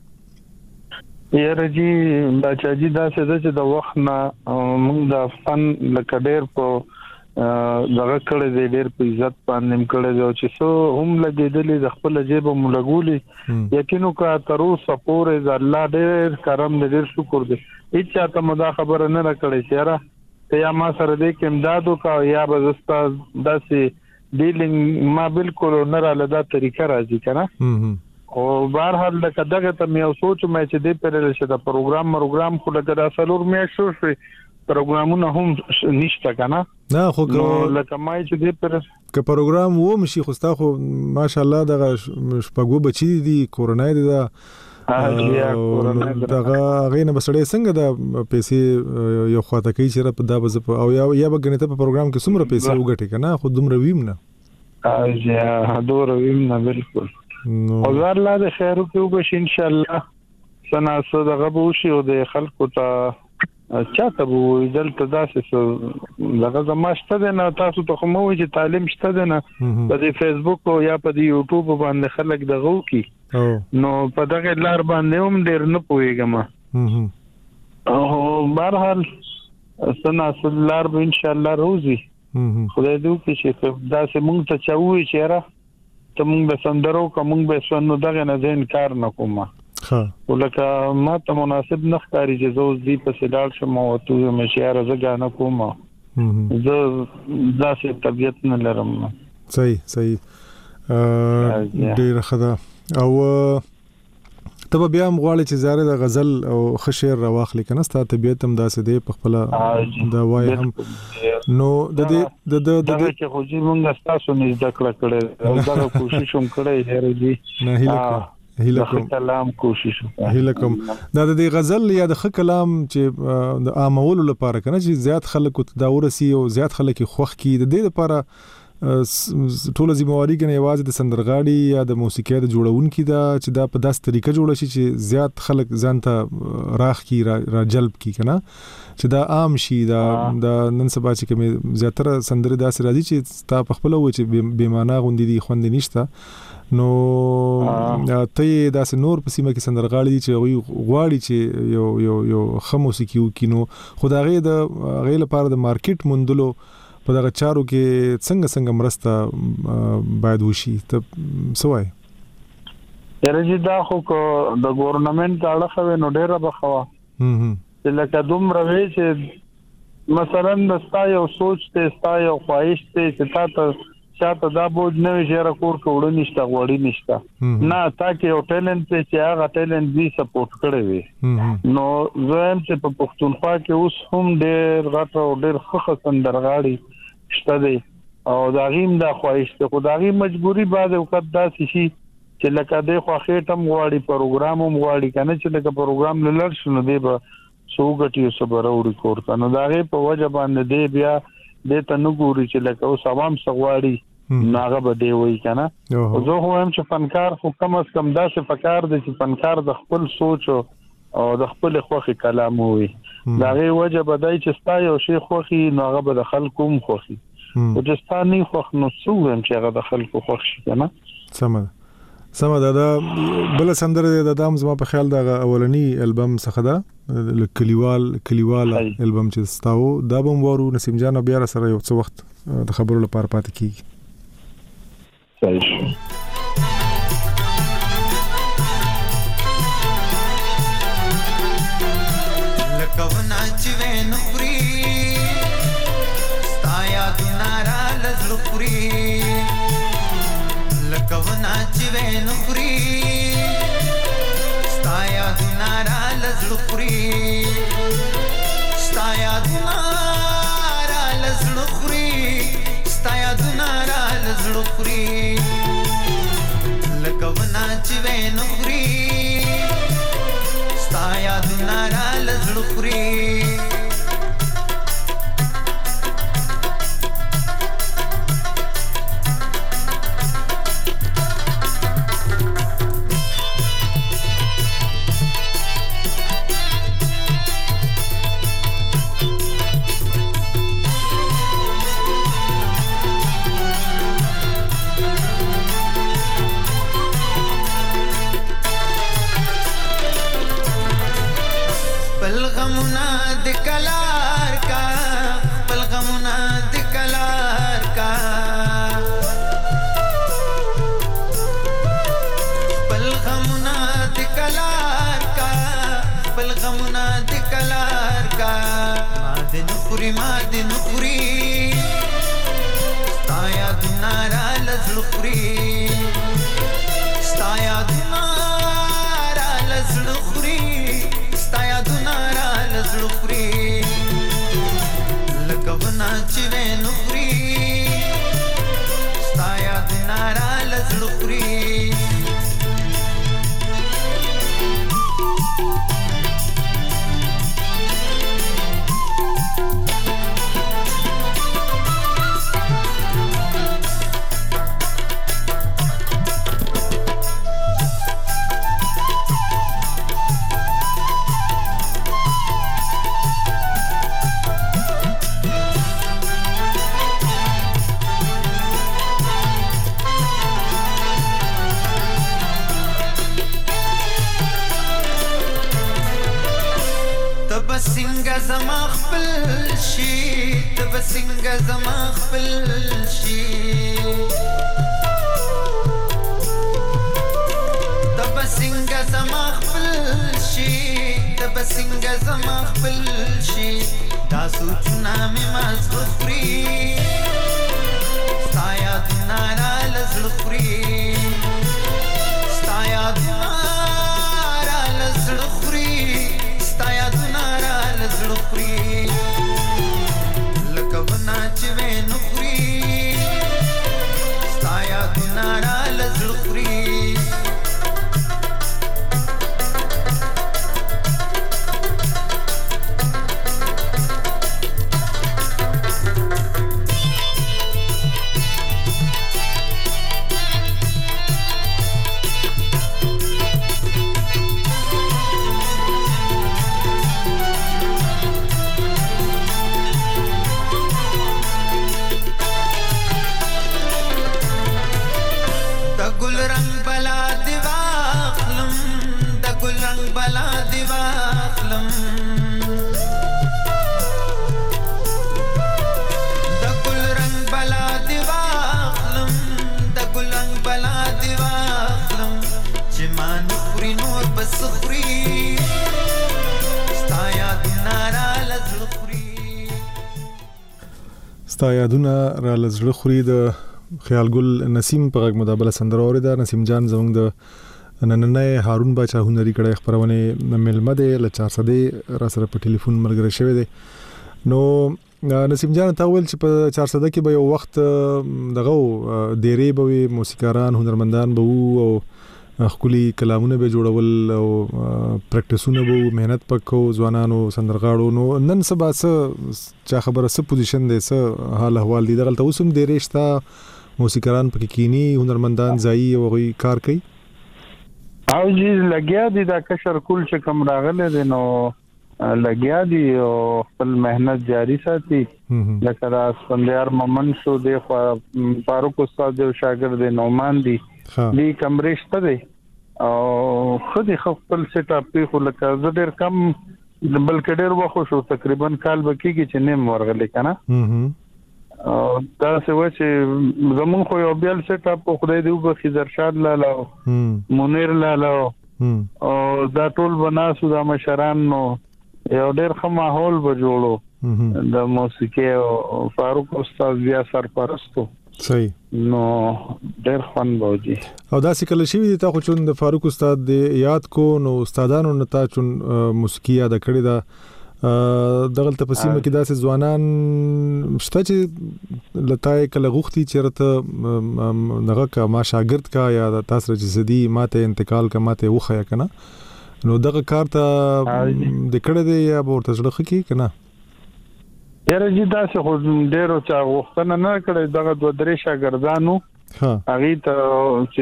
یاره جی بچا جی دا څه چې د وخت نه موږ د فن لکه ډېر په دغه کړه دې ډېر په عزت باندې کړه دی چې سو هم لګېدلې د خپل جیب مو لګولې یقینو کا تر اوسه پورې د الله ډېر کرم دې شکر دې هیڅ ته مدا خبر نه راکړې چیرې ته یا ما سره دې کې امدادو کا یا بزستا داسې ډیلینګ ما بالکل نه را لدا طریقه راځي کنه او بهرحال د کداغه ته مې سوچ مې چې دې پرل شه د پروګرام پروګرام خو لګا د اصلور مې شو شي پروګرامونه هم نشته کنه نه خو لکه ما چې دې پر ک پروګرام و مشي خو ستا خو ماشاءالله دغه شپږو بچی دي کورونای دي دا دغه غینه بسړې څنګه د پیسې یو خواته کوي چې په دا بز او یا یا بګنه ته په پروګرام کې څومره پیسې وګټي کنه خو دومره ویم نه اجازه دور ویم نه بالکل او زار لا د خیر او وبش ان شاء الله سنا سود غبو شي او د خلکو ته چاته وو دلته داسې لږه زماشته نه تاسو ته کوم وی چې تعلیم شته نه په فیسبوک او یا په یوټیوب باندې خلک دغه کی نو په دغه لار باندې هم ډیر نه پويګم او بهرحال سنا سود لار به ان شاء الله روزي خدای دې وکړي چې داسې مونږ ته چاوي چې را ته مونږ به سندرو کوم به سنو دغه نه ځین کار نکوم ها ولکه ما ته مناسب نه ښکاری چې زه دې په سیدال شم او ته مې شهر زګا نه کوم زه داسې طبيعت نه لرم صحیح صحیح ډیر خدا او ته بیا هم غواړي چې زاره د غزل او خشیر راواخلي کنه ستاسو طبيعت هم داسې دی په خپل دا وای هم نو د دې د د د چې خو چې موږ تاسو نه ذکر کړل او دا کوشش هم کړی دی نه هیله هیله کوم کلام کوشش هیله کوم دا د غزل یا د خ کلام چې د عامولو لپاره کنه چې زیات خلک دا ورسي او زیات خلک خوخ کی د دې لپاره ټول ذمہواری کنه یوازې د سندرغاړي یا د موسیقي د جوړونکو دا چې دا په داس طریقه جوړ شي چې زیات خلک ځانته راخ کی را جلب کی کنه چې دا عام شي دا د نن سبا چې کوم زیاتره سندري داس راځي چې تا په خپل و چې بے معنا غوندي دي خوند نشته نو ته داس نور په سیمه کې سندرغاړي چې غواړي چې یو یو یو خموسیقي وکینو خدای د غیله لپاره د مارکیټ مندلو په دغه چارو کې څنګه څنګه مرسته باید وشي ته سوای درجه دا خو د ګورنمنت اړه خو نو ډیره بخوا چې لکه دومره وی چې مثلا د ستایو سوچ ته ستایو خواهش ته چې تاسو چاته دا بوج نه ویره کور کوړ نشته غوړی نشته نه تاکي یو ټیلنټ چې هغه ټیلنټ دې سپورټ کړی وي نو زم چې په پښتونخوا کې اوس هم ډېر غټ او ډېر ښه سندرغاړي شته دي او دا غیم د خواهش ته خدای مجبوری بعد وخت داسې شي چې لکه د خو خېټم غواړي پروګرام هم غواړي کنه چې لکه پروګرام لړ شنو دی به سوګټي صبر او ریکورډ کنه دا غي په وجه باندې دی بیا د تنګوري چې لکه اوس عوام سغواړي ناغه به دی وای کنه زه هم چې فنکار خو کم از کم داسې فکر دي چې فنکار د خپل سوچ او د خپل خوخي کلام وي دا غي وجه بدای چې ستا یو شی خوخي ناغه به د خلکو هم خوخي او چې ستا نه خوخ نو څو هم چې هغه د خلکو خوښ شي کنه سم سم دا دا بل سندره د دام زما په خیال دا اولنی البم څخه دا کلیوال کلیوال البم چې ستاو دا بم ورو نسیم جان بیا سره یو څه وخت د خبرو لپاره پاتې کیږي صحیح لکونا چې وینخري ستایا دنارا لزلخري لکونا چې وینخري ستایا دنارا لزلخري ستایا دنارا لزلخري ستایا دنارا لزلخري لکونا چې وینخري ستایا دنارا لزلخري पलगमुना दिकलार का पलगमुना दिकलार का पलगमुना दिकलार का पलगमुना दिकलार का मादिन खुरी मादिन खुरी स्ताया दुनारा लज़लुखरी स्ताया दुनारा लज़लुखरी ستایا دنارا لزلخري لکونا چې وینخري ستایا دنارا لزلخري بسنګ زما خپل شي ته بسنګ زما خپل شي ته بسنګ زما خپل شي ته بسنګ زما خپل شي دا سوچنا مې مازخوري ستایا دنارا لزړخوري ستایا دنارا لزړخوري ستایا دنارا لزړخوري لکه ونا چې وینو خوري ستایا دنارا لزړخوري ستا یادونه را لزړه خوري د خیال ګل نسیم په غږ مدابله سندره اوریده. نسیم جان زموږ د نننۍ هارون باچا هنري کړه خبرونه ملمه ده ل چار سو را سره په ټلیفون ملګری شوی دی. نو نسیم جان ته ویل چې په چار سو کې به یو وخت دغه ډېرې به موسیقاران هنرمندان به او خولي کلامونه به جوړول او پریکټیسونه به مهنت پکو ځوانانو سندرغاړو. نو نن سبا څه چا خبره څه پوزیشن دی څه حال احوال دی دغلته اوسم ډېرې شته موسیقاران پکې کینی هنرمندان ځای او غوي کار کوي او جی لګیا دي دا کشر کول چې کوم راغله دي نو لګیا دي او خپل مهنت جاری ساتي. لکه دا اسفندیار ممن شو دی فاروق استاد او شاګرد نومان دي دی کمرشته دی او خودي خپل سیټ اپ خو لکه زه ډېر کم بلکې ډېر وخت شو تقریبا کال بکیږي چې نیم ورغلی کنه او دا څه و چې زمون خو یو بیل سیټ اپ خدای دې وبخي زرشاد لاله منیر لاله او دا ټول بناسو د مشران نو یو ډېر ښه ماحول به جوړو د موسیقي او فاروق استاد بیا سرپرستو صحیح نو ډېر خوان بوجي او دا څه کله شي دي تا خو چون د فاروق استاد د یاد کو نو استادانو نتا چون موسیقي یاد کړی دا دغه تپسیمه کې داسې ځوانان شته چې لته کله غوختي چیرته دغه کا ما شاګرد کا یا تاسو چې زدي ماته انتقال کا ماته وخیا کنه نو دغه کار ته د کړه دی یا ورته ځړخ کی کنه یاره جی داسې خو ډېرو چا غوښتنه نه کړې دغه دوه درې شاګردانو هغه ته چې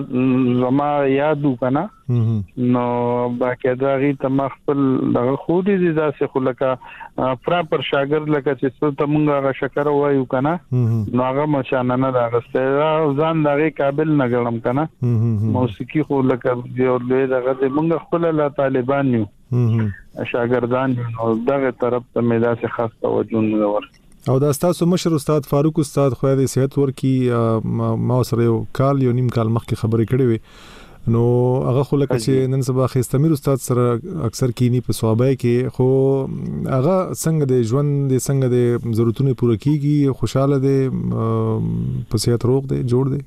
زما یادو کنه نو باقاعده هغه ته مخبل دغه خو دې داسې خو لکه پراپر شاګرد لکه چې څه ته مونږ هغه شکر وایو کنه نو هغه مشانه نه راغسته ځان دغه قابل نه ګڼم کنه موسیقي خو لکه یو دغه مونږ خپل الله طالبان یو شاګردان او دغه طرف ته مې داسې خاص توجه نه ور او دا تاسو مشر استاد فاروق استاد خو دې صحت ورکی ما سره یو کال یو نیم کال مخکې خبرې کړې وي نو هغه خو لکه چې نن سبا خستمیر استاد سره اکثر کینی په صوابه کې خو هغه څنګه د ژوند د څنګه د ضرورتونو پوره کیږي خوشاله دي په صحت روغ دي جوړ دي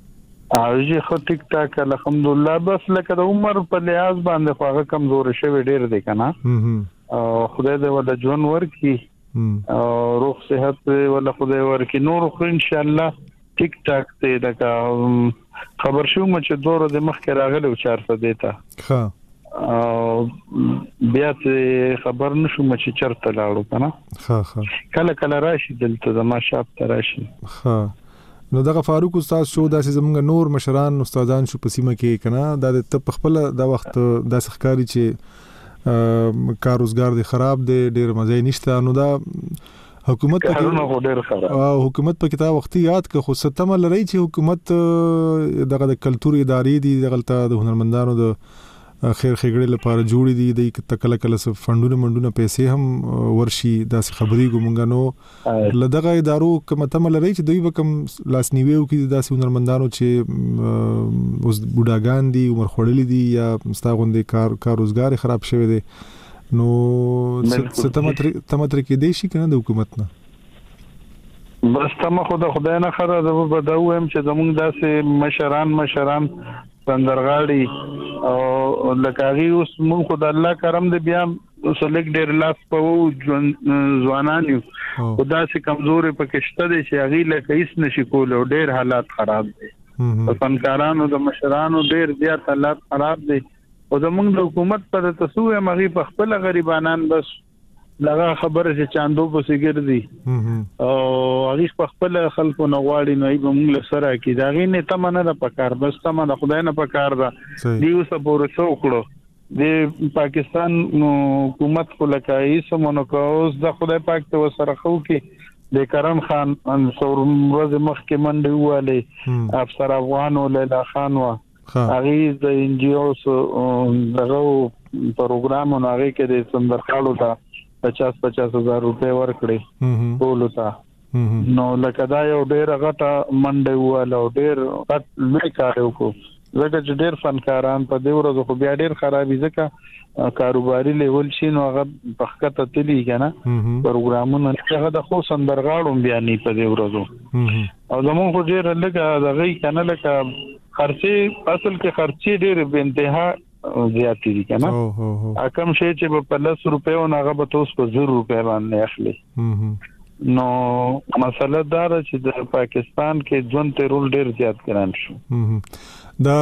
اوجه خو ټیک ټاک الحمدلله بس لکه د عمر په لحاظ باندې خو هغه کمزور شوی ډیر دی کنه او خدای دې ول ژوند ورکی او روغ صحت ول خدای ورکی نور خو ان شاء الله ټیک ټاک ته دا خبر شو مې چې دوره د مخ کې راغلی و چار سو دیتا ها او بیا ته خبر نشو مې چې چرته لاړو کنه ها ها کله کله راشي دلته زما شاپ ته راشي ها نو دغه فاروق استاد شو داسې زمونږ نور مشران استادان شو پسیمه کې کنه دا د خپل د وخت د سخکاری چې کار روزګار دی خراب دی ډیر مزه نشته نو دا حکومت او حکومت په کتاب وختي یاد که خو ستمه لري چې حکومت دغه د کلتور ادارې دي دغه د هنرمندانو د خیر خېګړې لپاره جوړې دي د تکل کله څه فندونه منډونه پیسې هم ورشي داسې خبري ګمنګانو لدغه ادارو کومه تمل لري چې دوی وکم لاس نیویو کې داسې هنرمندانو چې اوس بوډاګان دي عمر خړلې دي یا مستغوندې کار کار روزګار خراب شوی دی نو ستمتر تمتر کې دی شي کنه د حکومت نه بس تم خدا خدای نه خره د بدوم چې زمونږ داسې مشران مشران سندرغاړي او لکاغي اوس مون خدای الله کرم دې بیا سلیک ډېر لاس په ځوانان یو خدا سي کمزوري پکشته دي چې اغي لکه هیڅ نشي کول او ډېر حالات خراب دي په فنکارانو د مشرانو ډېر زیات حالات خراب دي او زمونږ د حکومت پر تسوې مغي په خپل غریبانان بس لغه خبره چې چاندو په سګردي او هغه په خپل خلکو نغواړي نو ای به موږ سره کې دا غي نه تمنه نه پکار بس تمنه خدای نه پکار دا دیو سپور څوکړو د پاکستان حکومت خو لکای سمونو کوز د خدای پاک ته وسره خو کې د کرم خان انصور روز مخ کې منډي واله افسر افغان ولیلا خان وا هغه د انجیوس دغه پروګرام نو هغه کې د سندرخالو ته پچاس پچاس هزار روپے ورکړي ټول ته نو لکه دا یو ډېر غټه منډه واله او ډېر غټ لوی کار وکړو زګه چې ډېر فنکاران په دې ورځو خو بیا ډېر خرابې ځکه کاروباري لیول شي نو هغه پخکته تلی کنه پروګرامونه هغه د خو سندرغاړو بیا نه په دې ورځو او زموږ خو ډېر لګه دغه کنه لکه خرچي اصل کې خرچي ډېر به انتها زیات دي کنه اکم شي چې په لس روپے او هغه به تاسو په زر روپے باندې اخلي نو مسله دا چې د پاکستان کې ژوند ته رول ډیر زیات ګران شو دا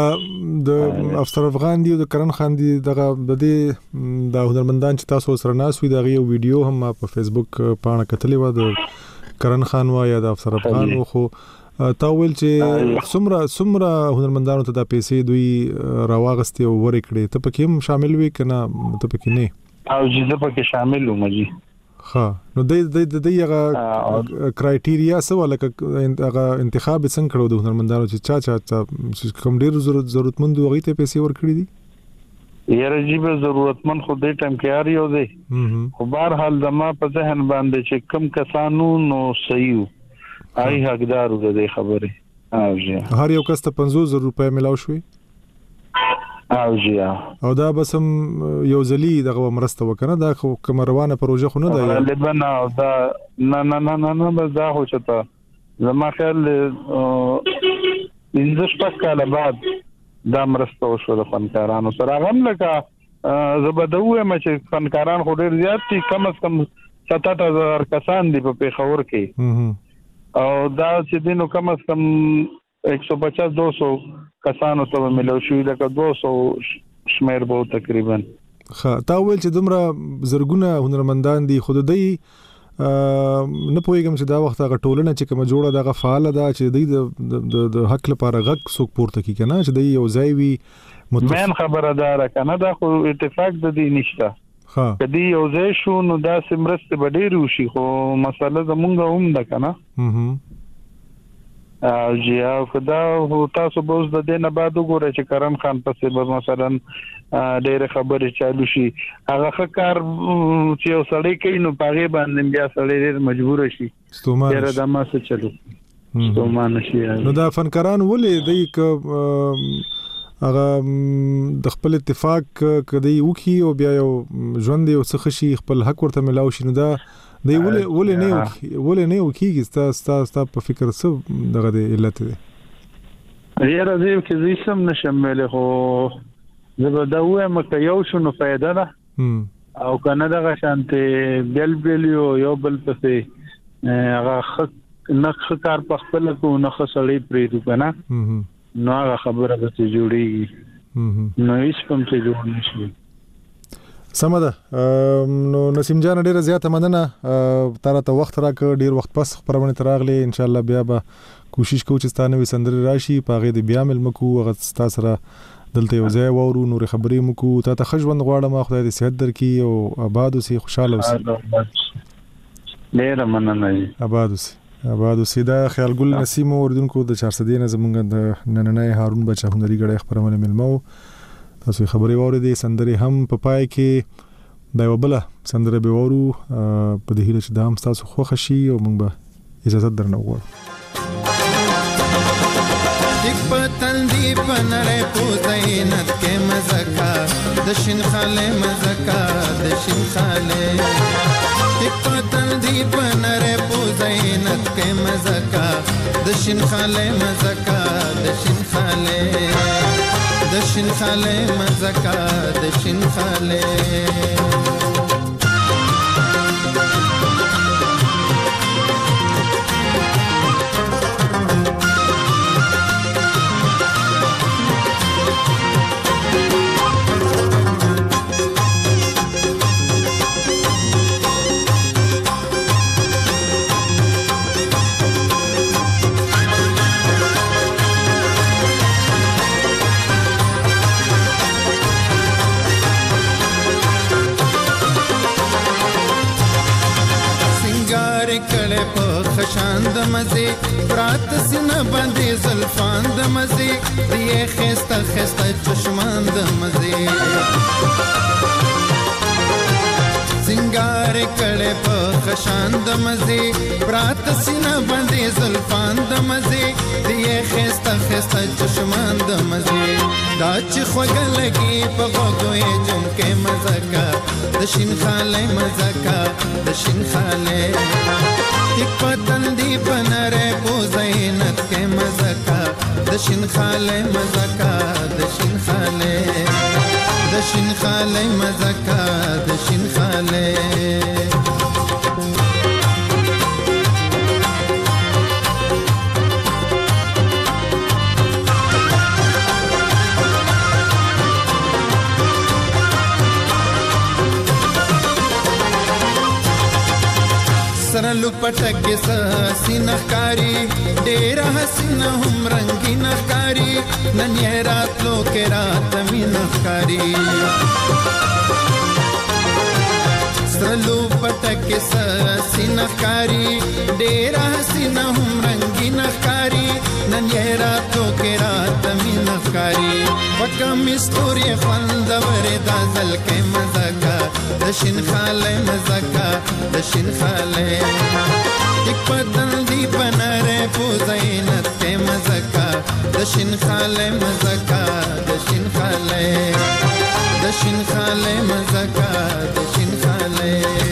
د افسر افغان دی او د کرن خان دی دغه د دې د هنرمندان چې تاسو سره ناس وي دغه ویډیو هم په فیسبوک پاڼه کتلې و د کرن خان وا یا د افسر افغان خو تا ویل چې څومره څومره هنرمندانو ته د پیسې دوی راواغستي او ورې کړې ته پکې هم شامل وي کنه ته پکې نه او چې پکې شامل وم جی ها نو د د د یغه کرایټیریا څه ولکه هغه انتخاب څنګه کړو د هنرمندانو چې چا چا کوم ډیر ضرورت ضرورتمند وغه ته پیسې ورکړي دي یاره جی به ضرورتمند خو دې ټیم کې اړ یو دی خو بهر حال زما په ذهن باندې چې کم کسانو نو صحیح آی حقدار د دې خبره او جی هر یو کس ته پنځوس زره روپے ملاو شوي او جی او دا بس هم یو ځلی دغه مرسته وکنه دا خو کوم روانه پروژه خو نه ده غالبا دا نه نه نه نه نه بس دا خو چته زما خیال انځ شپږ کاله بعد دا مرسته وشو د فنکارانو سره هم لکه زبدوه مې چې فنکاران خو ډیر زیات دي کم از کم سات هزار کسان دي په پیښور کې او دا چې دینو کم از کم ایک سو پچاس دو سو کسانو ته ملو شو لکه دو سو شمیر به تقریبا ښه تا ویل چې دومره زرګونه هنرمندان دي خود دی نه پوهیږم چې دا وخت هغه ټولنه چې کوم جوړه دغه فعال ده چې دی د حق لپاره غږ څوک پورته کی کنه چې دی یو ځای وي متفق خبردار کنه دا خو اتفاق د دې نشته ها کدی یو ځای شو نو دا سمرسته بډیر وشي خو مسله زمونږ هم ده کنه او جی او کدا تاسو به د دې نه بعد وګورئ چې کرم خان پسې به مثلا ډېر خبرې چالو شي هغه ښکار چې یو سړی کوي نو پاغه باندې بیا سړی ډېر مجبور شي ډېر د ما څه چلو ستومان شي نو دا فنکاران ولې دی ک هغه د خپل اتفاق کدی وکي او بیا یو ژوند یو څه شي خپل حق ورته ملاو شي نو دا دی ولې ولې نه ولې نه وکيږي ستا ستا ستا په فکر څه دغه دی علت دی یاره دې کې زه سم نشم مله خو زبدوه مکه یو شنو فائدہ ده او کنه دغه شانته بل بل یو بل پسې هغه نخ کار په خپل کو نخ سړی پریدو کنه نو هغه خبره به جوړیږي نو هیڅ کوم څه جوړ نشي سمده نو نسیم جان ډیره زیاته مننه تر ته وخت راکړ ډیر وخت پس خبرونه تراغلي ان شاء الله بیا به کوشش کوو چې ستانه وي سندري راشي پاغه دی بیا مل مکو هغه تاسو سره دلته یو ځای وورو نور خبرې مکو ته ته خجوند غواړم خدای دې صحت درکړي او آباد اوسې خوشاله اوسې ډیره مننه آباد اوسې آباد اوسې دا خیالګل نسیم اوردونکو د چهارصدې نه زمونږ د نننې هارون بچا هنري غړي خبرونه ملمو تاسو خبرې واورېدې سندرې هم په پای کې دا یو بل سندره به وورو په دې هیله چې دا هم تاسو خوښ شي او موږ به اجازه درنه وغواړو. یک پتل دی پنړې پوزینت کې مزکا د شین خاله مزکا د شین خاله یک پتل دی پنړې پوزینت کې مزکا د شین خاله مزکا د شین خاله د شین خاله مزکا د شین خاله خشان د مزه برات سینه باندې زلفان د مزه دی خسته خسته چشمان د مزه سنگار کړه په خشان د مزه برات سینه باندې زلفان د مزه دی خسته خسته چشمان د مزه دا چې خوګه لګي په غوګوي جون کې مزکا د شین خاله مزکا د شین خاله یک پتن دی بنره پوزینت کې مزکا د شین خاله مزکا د شین خاله د شین خاله مزکا د شین خاله سرلو پټکه سینه ښکاری ډېر حسینه هم رنگینه ښکاری نن یې راتلو کې رات مینه ښکاری سرلو پټکه سینه ښکاری ډېر حسینه هم رنگینه ښکاری نن یې راتلو کې رات مینه ښکاری پکه مستوري خوند وردا زل کې مزکا د شین خاله مزکا د شین خاله یک پتن دی بنره پوزینت کې مزکا د شین خاله مزکا د شین خاله د شین خاله مزکا د شین خاله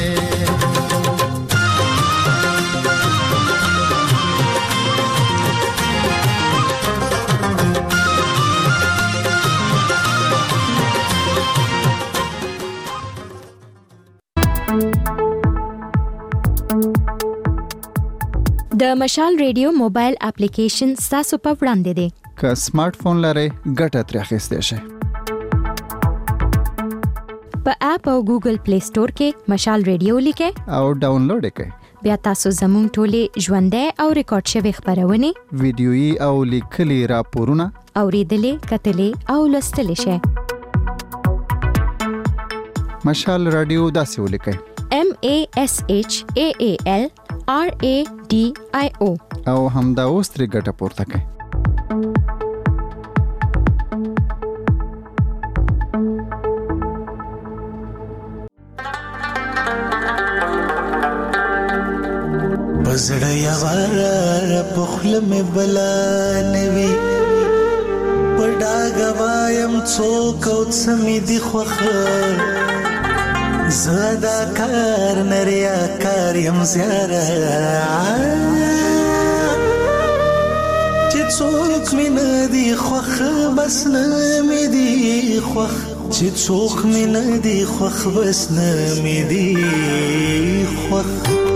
د مشال ریډیو موبایل اپلیکیشن تاسو په وړاندې دی. که سمارټ فون لرئ ګټه ترې اخیستی شئ. په اپ او ګوګل پلی سٹور کې مشال ریډیو لیکئ او ډاونلوډ یې کړئ. بیا تاسو زموږ ټولې ژوندۍ او ریکارډ شوي خبرونه ویډیويي او لیکلي راپورونه اوریدلې کتلې او لوستلې شئ. مشال رادیو داسې ولیکئ M A S H A A L R A D I O او همدا اوس ترې ګټه پورته کړئ. بزړه یوار په خوله مې بلا نوي په ډاګه وایم څوک او څه مې دي خوښه زدا کار نریا کار یم زیاره چې څوک مې نه دي خوښ بس نه مې دي خوښ چې څوک مې نه دي خوښ بس نه مې دي خوښ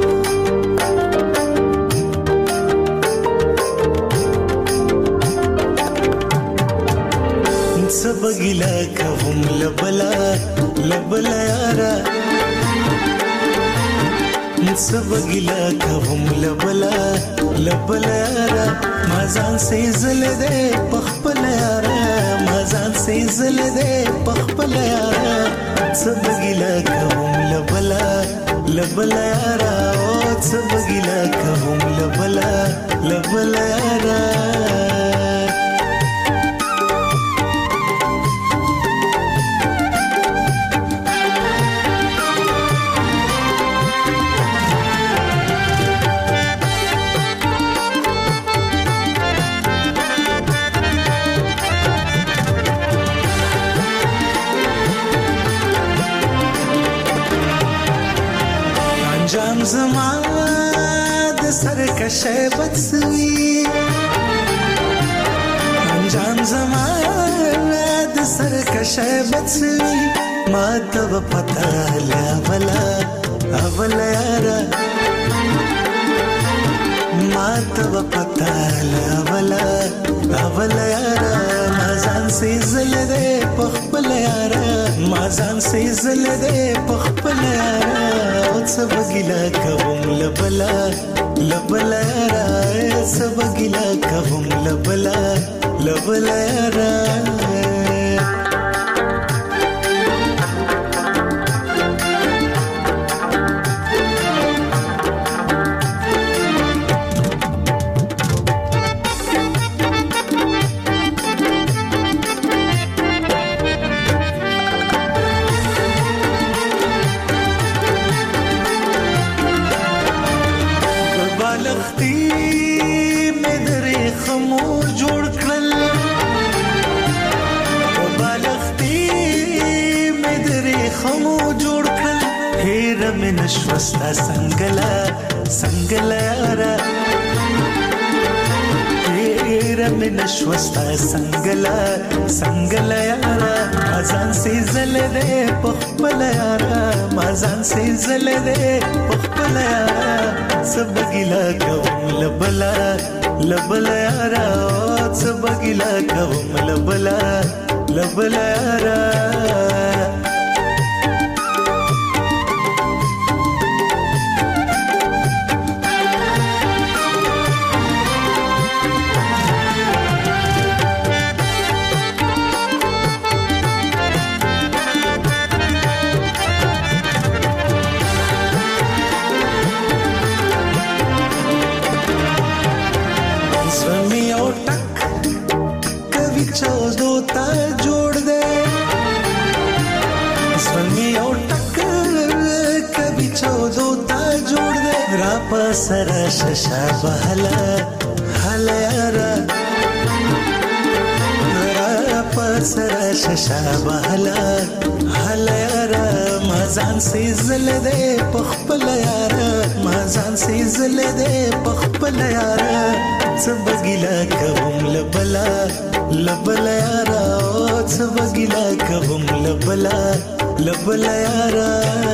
سبګلا کوم لبلا لبلا یارا سبګلا کوم لبلا لبلا یارا مازان سي زل دې پخپل یارا مازان سي زل دې پخپل یارا سبګلا کوم لبلا لبلا یارا او سبګلا کوم لبلا لبلا یارا انجام زما د سرکشه بدسوي انجام زما د سرکشه بدسوي ما ته پتا لا بلا اولا یارا ما ته پتا لا بلا اولا یارا ما ځان سي زل دې پخپل یارا ما ځان سي زل دې پخپل یارا او څه بګلا کوم لبلا لبلا یارا څه بګلا کوم لبلا لبلا یارا نشوستا سنگلا سنگلا یارا تیرا میں نشوستا سنگلا سنگلا یارا مازان سی زل دے پخپل یارا مازان سی زل دے پخپل یارا سب گلا کوم لبلا لبلا یارا سب گلا کوم لبلا لبلا یارا سرا ششا بهلا هلا یارا را پسرا ششا بهلا هلا یارا ما ځان سي زل دې پخپل یارا ما ځان سي زل دې پخپل یارا څه بګلا کوم لبلا لبلا یارا څه بګلا کوم لبلا لبلا یارا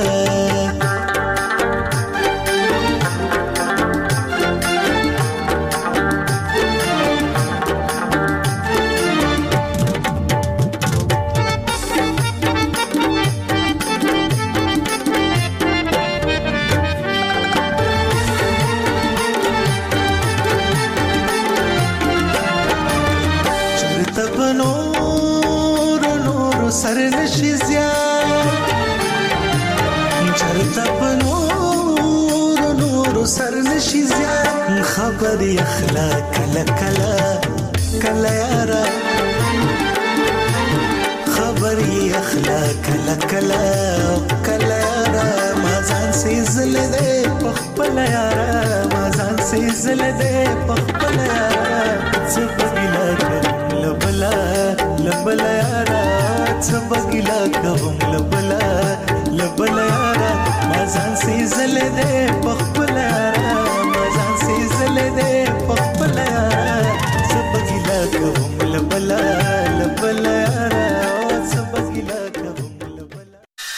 خبري اخلاق کلا کلا کلا یارا خبري اخلاق کلا کلا کلا یارا ما ځان سي زل دې پخپل یارا ما ځان سي زل دې پخپل یارا څه بګلا کوم لبلا لبلا یارا څه بګلا کوم لبلا لبلا